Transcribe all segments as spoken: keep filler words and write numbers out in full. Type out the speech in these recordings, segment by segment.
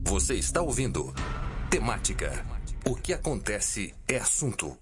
Você está ouvindo Temática. O que acontece é assunto.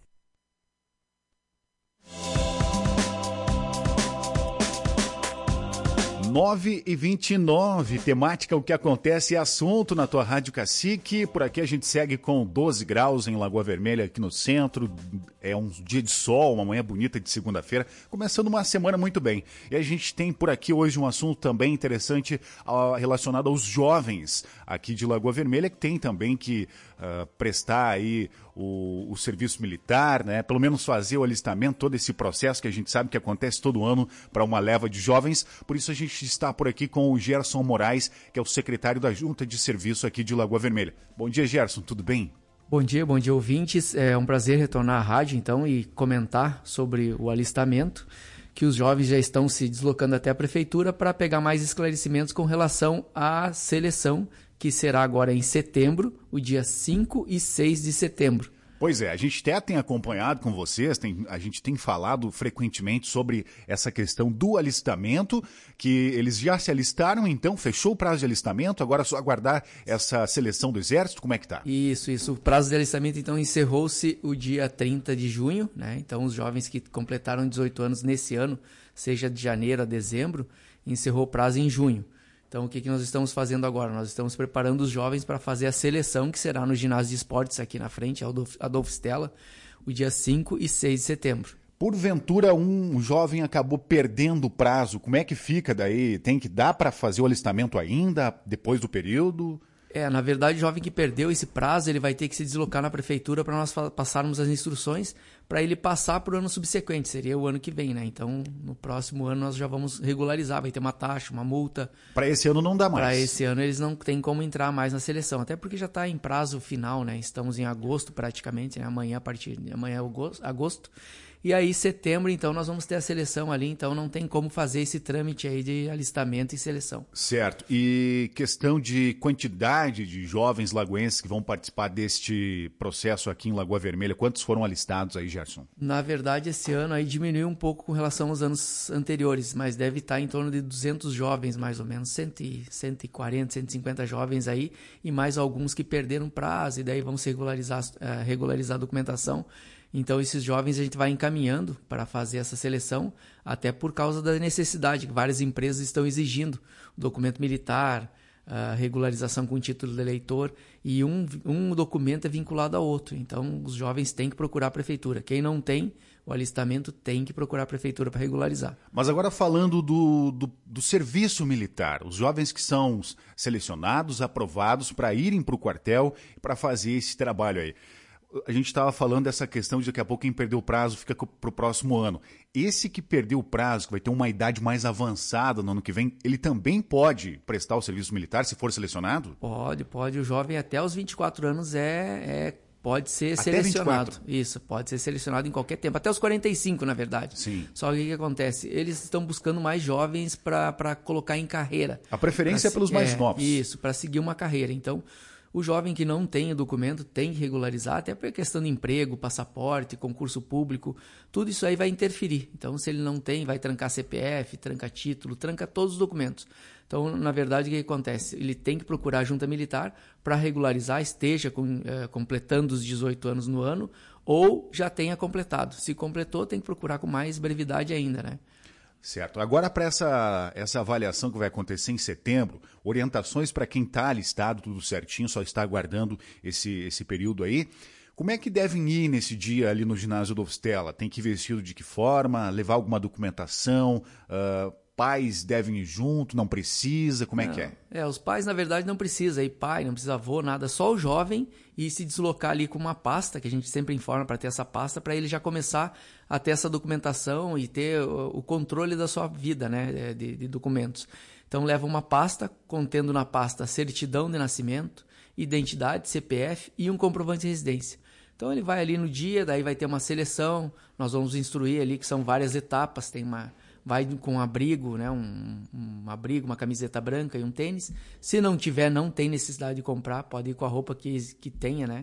nove e vinte e nove, Temática, o que acontece é assunto na tua Rádio Cacique. Por aqui a gente segue com doze graus em Lagoa Vermelha, aqui no centro. É um dia de sol, uma manhã bonita de segunda-feira, começando uma semana muito bem. E a gente tem por aqui hoje um assunto também interessante uh, relacionado aos jovens aqui de Lagoa Vermelha, que tem também que uh, prestar aí o, o serviço militar, né? Pelo menos fazer o alistamento, todo esse processo que a gente sabe que acontece todo ano para uma leva de jovens. Por isso a gente está por aqui com o Gerson Moraes, que é o secretário da Junta de Serviço aqui de Lagoa Vermelha. Bom dia, Gerson, tudo bem? Bom dia, bom dia, ouvintes. É um prazer retornar à rádio, então, e comentar sobre o alistamento, que os jovens já estão se deslocando até a prefeitura para pegar mais esclarecimentos com relação à seleção, que será agora em setembro, o dia cinco e seis de setembro. Pois é, a gente até tem acompanhado com vocês, tem, a gente tem falado frequentemente sobre essa questão do alistamento, que eles já se alistaram, então fechou o prazo de alistamento, agora é só aguardar essa seleção do Exército, como é que tá? Isso, isso, o prazo de alistamento então encerrou-se o dia trinta de junho, né? Então os jovens que completaram dezoito anos nesse ano, seja de janeiro a dezembro, encerrou o prazo em junho. Então, o que, que nós estamos fazendo agora? Nós estamos preparando os jovens para fazer a seleção, que será no ginásio de esportes aqui na frente, Adolfo Stella, o dia cinco e seis de setembro. Porventura, um jovem acabou perdendo o prazo. Como é que fica daí? Tem que dar para fazer o alistamento ainda, depois do período? É, na verdade, o jovem que perdeu esse prazo, ele vai ter que se deslocar na prefeitura para nós passarmos as instruções para ele passar para o ano subsequente, seria o ano que vem, né? Então, no próximo ano nós já vamos regularizar, vai ter uma taxa, uma multa. Para esse ano não dá mais. Para esse ano eles não têm como entrar mais na seleção, até porque já está em prazo final, né? Estamos em agosto praticamente, né? Amanhã, a partir de amanhã é agosto. E aí, setembro, então, nós vamos ter a seleção ali, então não tem como fazer esse trâmite aí de alistamento e seleção. Certo. E questão de quantidade de jovens lagoenses que vão participar deste processo aqui em Lagoa Vermelha, quantos foram alistados aí, Gerson? Na verdade, esse ano aí diminuiu um pouco com relação aos anos anteriores, mas deve estar em torno de duzentos jovens, mais ou menos, cento e quarenta, cento e cinquenta jovens aí, e mais alguns que perderam prazo, e daí vão se regularizar, uh, regularizar a documentação. Então, esses jovens a gente vai encaminhando para fazer essa seleção, até por causa da necessidade, que várias empresas estão exigindo documento militar, a regularização com título de eleitor, e um, um documento é vinculado ao outro. Então, os jovens têm que procurar a prefeitura. Quem não tem o alistamento tem que procurar a prefeitura para regularizar. Mas agora falando do, do, do serviço militar, os jovens que são selecionados, aprovados para irem para o quartel para fazer esse trabalho aí. A gente estava falando dessa questão de daqui a pouco quem perdeu o prazo fica para o próximo ano. Esse que perdeu o prazo, que vai ter uma idade mais avançada no ano que vem, ele também pode prestar o serviço militar se for selecionado? Pode, pode. O jovem até os vinte e quatro anos é, é pode ser até selecionado. vinte e quatro? Isso, pode ser selecionado em qualquer tempo. Até os quarenta e cinco, na verdade. Sim. Só que o que, que acontece? Eles estão buscando mais jovens para colocar em carreira. A preferência pra, é pelos mais é, novos. Isso, para seguir uma carreira. Então, o jovem que não tem o documento tem que regularizar, até por questão de emprego, passaporte, concurso público, tudo isso aí vai interferir. Então, se ele não tem, vai trancar C P F, tranca título, tranca todos os documentos. Então, na verdade, o que acontece? Ele tem que procurar a junta militar para regularizar, esteja com, é, completando os dezoito anos no ano, ou já tenha completado. Se completou, tem que procurar com mais brevidade ainda, né? Certo. Agora, para essa, essa avaliação que vai acontecer em setembro, orientações para quem está alistado, tudo certinho, só está aguardando esse, esse período aí. Como é que devem ir nesse dia ali no ginásio Adolfo Stella? Tem que ir vestido de que forma? Levar alguma documentação? Uh, pais devem ir junto? Não precisa? Como é não, que é? É, os pais, na verdade, não precisa ir pai, não precisa avô, nada. Só o jovem e se deslocar ali com uma pasta, que a gente sempre informa para ter essa pasta, para ele já começar a ter essa documentação e ter o, o controle da sua vida, né, de, de documentos. Então, leva uma pasta, contendo na pasta certidão de nascimento, identidade, C P F e um comprovante de residência. Então, ele vai ali no dia, daí vai ter uma seleção, nós vamos instruir ali que são várias etapas, tem uma... vai com um abrigo, né? um, um abrigo, uma camiseta branca e um tênis. Se não tiver, não tem necessidade de comprar, pode ir com a roupa que, que tenha, né?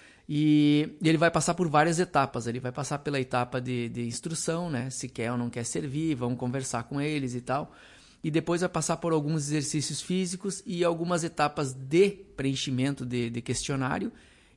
E ele vai passar por várias etapas. Ele vai passar pela etapa de, de instrução, né? Se quer ou não quer servir, vamos conversar com eles e tal. e depois vai passar por alguns exercícios físicos e algumas etapas de preenchimento de, de questionário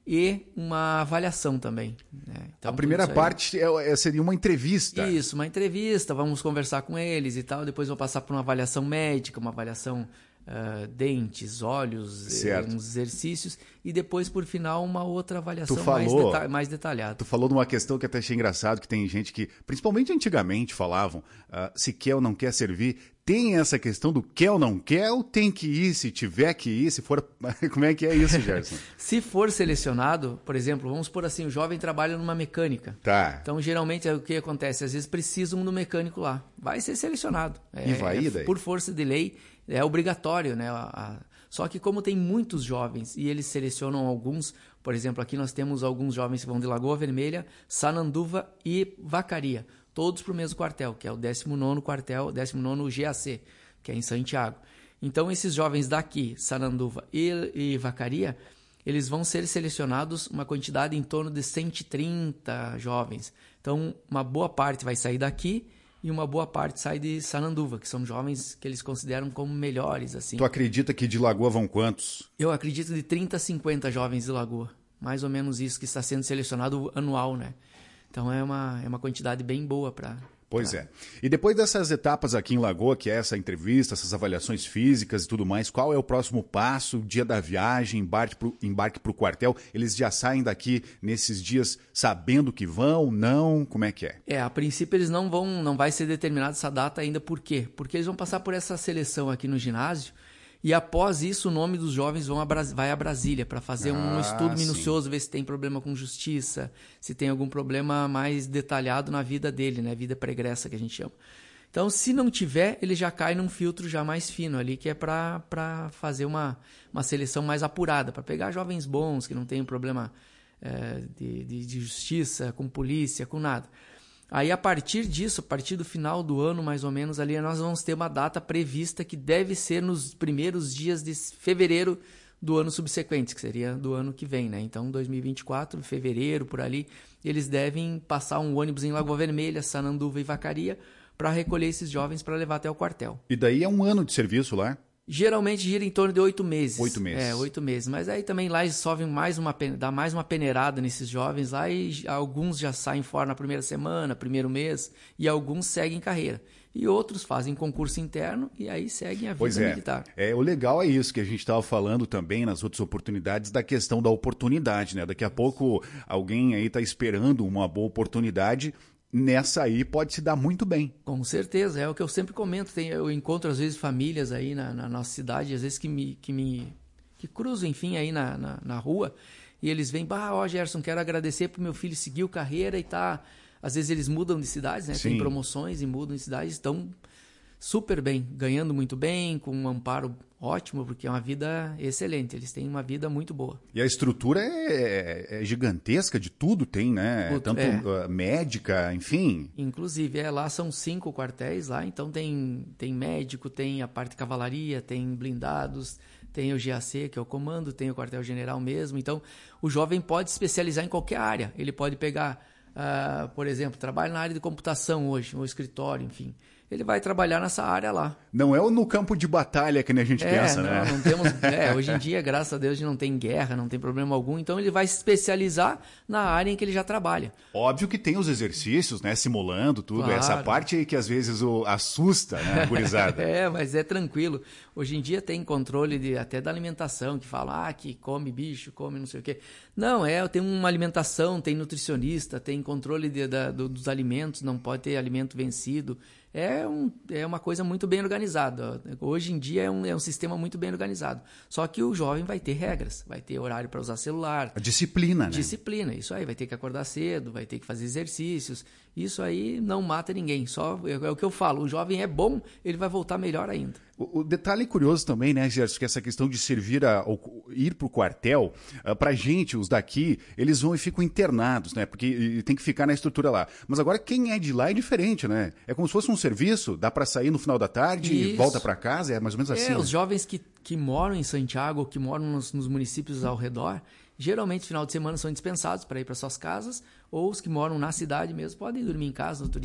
e uma avaliação também. Né? Então, a primeira parte é, seria uma entrevista. Isso, uma entrevista, vamos conversar com eles e tal, depois vão passar por uma avaliação médica, uma avaliação uh, dentes, olhos, certo. uns exercícios, e depois, por final, uma outra avaliação falou, mais, deta- mais detalhada. Tu falou de uma questão que até achei engraçado, que tem gente que, principalmente antigamente, falavam, uh, se quer ou não quer servir. Tem essa questão do quer ou não quer, ou tem que ir, se tiver que ir, se for... Como é que é isso, Gerson? Se for selecionado, por exemplo, vamos por assim, o jovem trabalha numa mecânica. Tá. Então, geralmente, é o que acontece? Às vezes precisam do mecânico lá. Vai ser selecionado. É, e vai ir daí? Por força de lei, é obrigatório, né? A, a... Só que como tem muitos jovens e eles selecionam alguns, por exemplo, aqui nós temos alguns jovens que vão de Lagoa Vermelha, Sananduva e Vacaria. Todos para o mesmo quartel, que é o décimo nono quartel, décimo nono G A C, que é em Santiago. Então, esses jovens daqui, Sananduva e, e Vacaria, eles vão ser selecionados uma quantidade em torno de cento e trinta jovens. Então, uma boa parte vai sair daqui e uma boa parte sai de Sananduva, que são jovens que eles consideram como melhores. Assim. Tu acredita que de Lagoa vão quantos? Eu acredito de trinta a cinquenta jovens de Lagoa. Mais ou menos isso que está sendo selecionado anual, né? Então é uma, é uma quantidade bem boa para... Pois pra... é. E depois dessas etapas aqui em Lagoa, que é essa entrevista, essas avaliações físicas e tudo mais, qual é o próximo passo, dia da viagem, embarque para o quartel? Eles já saem daqui nesses dias sabendo que vão, não? Como é que é? É, a princípio eles não vão, não vai ser determinada essa data ainda. Por quê? Porque eles vão passar por essa seleção aqui no ginásio. E após isso, o nome dos jovens vão a Bras... vai a Brasília para fazer um ah, estudo minucioso, sim. ver se tem problema com justiça, se tem algum problema mais detalhado na vida dele, né? Vida pregressa, que a gente chama. Então, se não tiver, ele já cai num filtro já mais fino ali, que é para fazer uma, uma seleção mais apurada, para pegar jovens bons, que não tenham problema é, de, de, de justiça, com polícia, com nada. Aí, a partir disso, a partir do final do ano, mais ou menos, ali nós vamos ter uma data prevista que deve ser nos primeiros dias de fevereiro do ano subsequente, que seria do ano que vem, né? Então, dois mil e vinte e quatro, fevereiro, por ali, eles devem passar um ônibus em Lagoa Vermelha, Sananduva e Vacaria para recolher esses jovens para levar até o quartel. E daí é um ano de serviço lá? Geralmente gira em torno de oito meses. Oito meses. É, oito meses. Mas aí também lá eles sofrem mais uma, dá mais uma peneirada nesses jovens lá e alguns já saem fora na primeira semana, primeiro mês, e alguns seguem carreira. E outros fazem concurso interno e aí seguem a vida pois é. militar. É, o legal é isso que a gente estava falando também nas outras oportunidades, da questão da oportunidade, né? Daqui a pouco alguém aí está esperando uma boa oportunidade. Nessa aí pode se dar muito bem. Com certeza, é o que eu sempre comento. Tem, eu encontro às vezes famílias aí na, na nossa cidade, às vezes que me, que me que cruzam, enfim, aí na, na, na rua, e eles vêm, bah, ó, Gerson, quero agradecer porque meu filho seguiu carreira e tá... Às vezes eles mudam de cidades, né? Sim. Tem promoções e mudam de cidades, estão super bem, ganhando muito bem, com um amparo ótimo, porque é uma vida excelente, eles têm uma vida muito boa. E a estrutura é, é gigantesca, de tudo tem, né? Tudo, Tanto é. uh, médica, enfim. Inclusive, é, lá são cinco quartéis lá, então tem, tem médico, tem a parte de cavalaria, tem blindados, tem o G A C, que é o comando, tem o quartel-general mesmo. Então, o jovem pode se especializar em qualquer área. Ele pode pegar, uh, por exemplo, trabalho na área de computação hoje, no escritório, enfim. Ele vai trabalhar nessa área lá. Não é no campo de batalha que a gente é, pensa, não, né? Não temos, é, hoje em dia, graças a Deus, não tem guerra, não tem problema algum. Então, ele vai se especializar na área em que ele já trabalha. Óbvio que tem os exercícios, né? Simulando tudo. Claro. Essa parte aí que às vezes o assusta, né? A gurizada. É, mas é tranquilo. Hoje em dia tem controle de, até da alimentação, que fala ah, que come bicho, come não sei o quê. Não, é, tem uma alimentação, tem nutricionista, tem controle de, da, do, dos alimentos, não pode ter alimento vencido. É, um, é uma coisa muito bem organizada. Hoje em dia é um, é um sistema muito bem organizado. Só que o jovem vai ter regras, vai ter horário para usar celular. A disciplina, né? Disciplina, isso aí. Vai ter que acordar cedo, vai ter que fazer exercícios. Isso aí não mata ninguém. Só é, é o que eu falo, o jovem é bom, ele vai voltar melhor ainda. O, o detalhe curioso também, né, Gerson, que essa questão de servir, a, ou, ir para o quartel, uh, para gente, os daqui, eles vão e ficam internados, né? Porque e, tem que ficar na estrutura lá. Mas agora quem é de lá é diferente, né? É como se fosse um serviço, dá para sair no final da tarde Isso. e volta para casa, é mais ou menos assim. É, os né? jovens que, que moram em Santiago, que moram nos, nos municípios ao redor, geralmente, final de semana, são dispensados para ir para suas casas, ou os que moram na cidade mesmo podem dormir em casa, no outro dia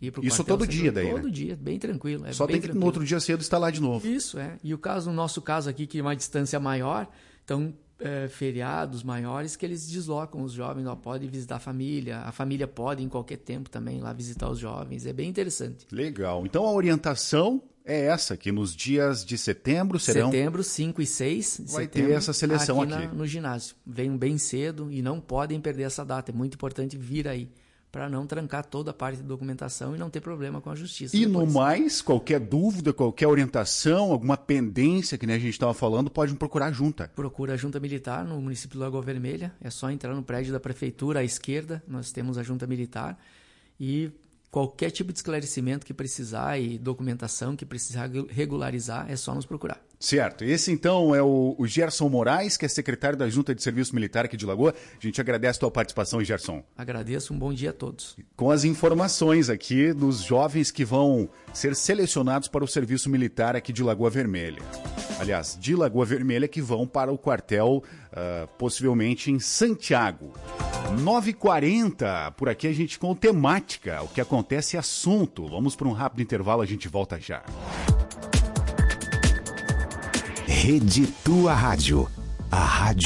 ir pro Isso quartel todo dia daí, Todo né? dia, bem tranquilo. É Só bem tem que tranquilo. no outro dia cedo estar lá de novo. Isso, é. E o caso, no nosso caso aqui, que é uma distância maior, então, é, feriados maiores que eles deslocam os jovens, ó, podem visitar a família, a família pode em qualquer tempo também ir lá visitar os jovens, é bem interessante. Legal. Então a orientação é essa, que nos dias de setembro serão... Setembro, cinco e seis de Vai setembro, ter essa seleção aqui. na- no ginásio. Venham bem cedo e não podem perder essa data. É muito importante vir aí para não trancar toda a parte de documentação e não ter problema com a justiça. E depois. no mais, qualquer dúvida, qualquer orientação, alguma pendência que nem a gente estava falando, pode me procurar junta. Procura a Junta Militar no município de Lagoa Vermelha. É só entrar no prédio da prefeitura à esquerda. Nós temos a Junta Militar. E qualquer tipo de esclarecimento que precisar e documentação que precisar regularizar, é só nos procurar. Certo. Esse então é o, o Gerson Moraes, que é secretário da Junta de Serviço Militar aqui de Lagoa. A gente agradece a tua participação, Gerson. Agradeço, um bom dia a todos. Com as informações aqui dos jovens que vão ser selecionados para o serviço militar aqui de Lagoa Vermelha. Aliás, de Lagoa Vermelha que vão para o quartel, uh, possivelmente em Santiago. nove e quarenta, por aqui a gente com temática, o que acontece é assunto. Vamos para um rápido intervalo, a gente volta já. Rede Tua Rádio, a rádio